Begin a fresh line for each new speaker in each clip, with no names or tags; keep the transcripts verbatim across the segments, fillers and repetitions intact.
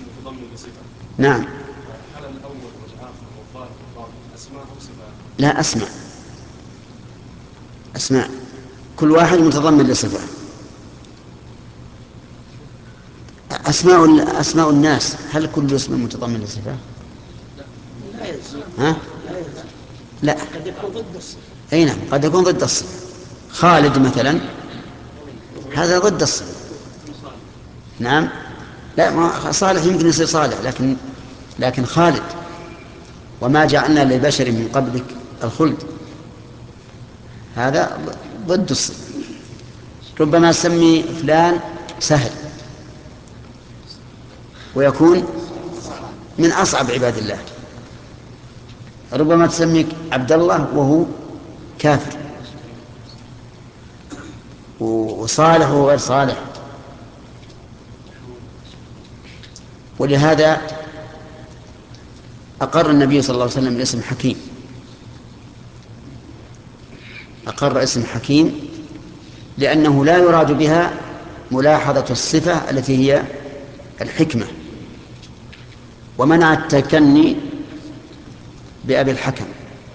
متضمن لصفة.
نعم.
هل الأول والآخر والظاهر والباطن أسماء أو صفات؟
لا، أسماء. أسماء، كل واحد متضمن لصفة. أسماء أسماء الناس، هل كل اسم متضمن لصفة؟
لا يلزم.
ها؟
لا يلزم.
لا.
قد يكون ضد الصفة.
أي نعم، قد يكون ضد الصفة. خالد مثلا هذا ضد الصفة. نعم. لا، ما صالح يمكن يصير صالح، لكن لكن خالد وما جعلنا للبشر من قبلك الخلد هذا ضد الصفة. ربما سمي فلان سهل ويكون من أصعب عباد الله، ربما تسميك عبد الله وهو كافر، وصالح وهو غير صالح. ولهذا أقر النبي صلى الله عليه وسلم الاسم حكيم، أقر اسم حكيم لأنه لا يراد بها ملاحظة الصفة التي هي الحكمة، ومنع التكني بأبي الحكم،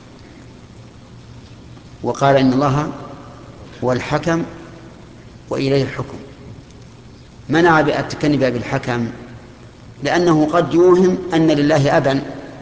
وقال إن الله هو الحكم وإليه الحكم. منع التكني بأبي الحكم لأنه قد يوهم أن لله أبا،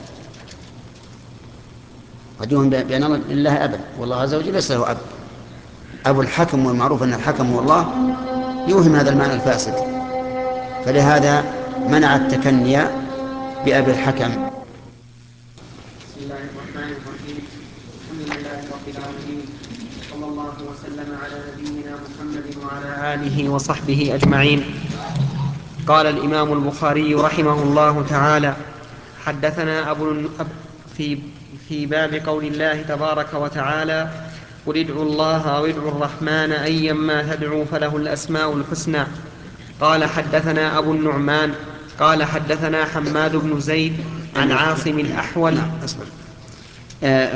قد يوهم بأن لله أبا، والله عز وجل ليس له أب. أبو الحكم، والمعروف أن الحكم هو الله، يوهم هذا المعنى الفاسد، فلهذا منع التكني بأبي الحكم.
بسم الله الرحمن الرحيم. الحمد لله رب العالمين، صلى الله وسلم على نبينا محمد وعلى آله وصحبه أجمعين. قال الإمام البخاري رحمه الله تعالى: حدثنا أبو في في باب قول الله تبارك وتعالى: قل ادعوا الله أو ادعوا الرحمن أيما تدعوا فله الأسماء الحسنى. قال حدثنا أبو النعمان قال حدثنا حماد بن زيد عن عاصم الأحول.
نعم، أصبر. آه